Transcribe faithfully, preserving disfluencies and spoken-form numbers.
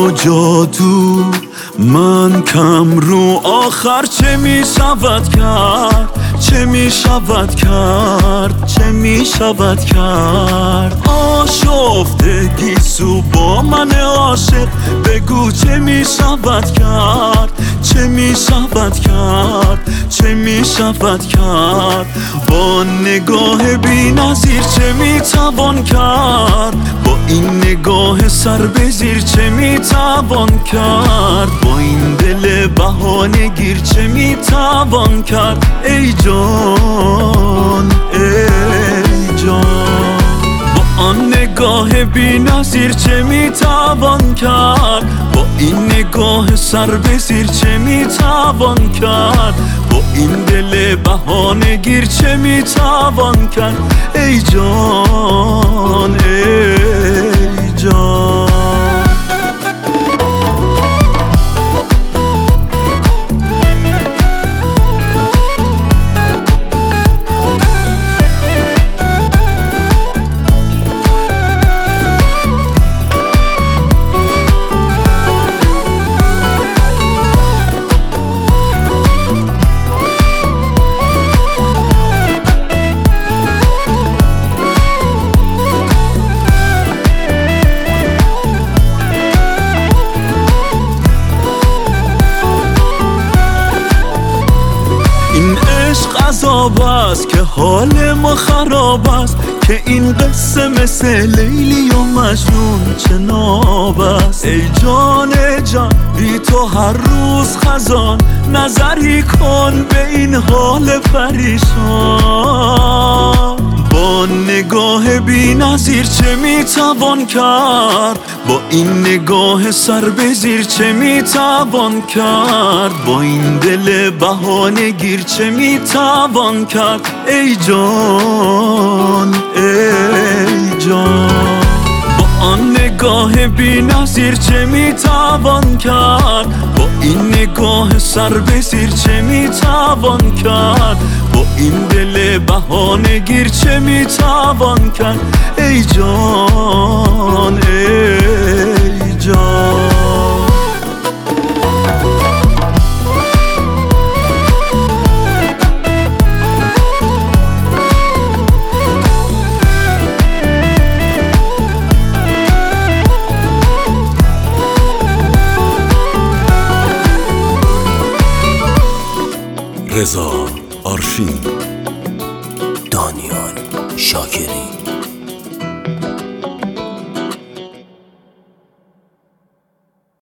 با جادو من کم رو آخر چه می شود کرد، چه می شود کرد، چه می شود کرد. آشفته گیسو با من عاشق بگو چه می شود کرد، چه می شود کرد، چه می شود کرد. با نگاه بی نظیر چه می توان کرد، با این نگاه سر به زیر چه می توان کرد. با این دل بهانه گیر چه می توان کرد. ای جان ای جان، با آن نگاه بی نظیر چه می توان کرد، با این نگاه سر به زیر چه می توان کرد. با این دل بهانه گیر چه می توان کرد. ای جان ای جان. این عشق عذاب است که حال ما خراب است، که این قصه مثل لیلی و مجنون چناب است. ای جان جان بی تو هر روز خزان، نظری کن به این حال پریشان. با نگاه بی نظیر چه می توان کرد، با این نگاه سر به زیر چه می توان کرد. با این دل بهانه گیر چه می توان کرد. ای جان ای جان، با آن نگاه بی نظیر چه می توان کرد، با این نگاه سر به زیر چه می توان کرد. با این دل بهانه گیر چه می توان کرد. ای جان ای جان. رضا آرشین، دانیال شاکری.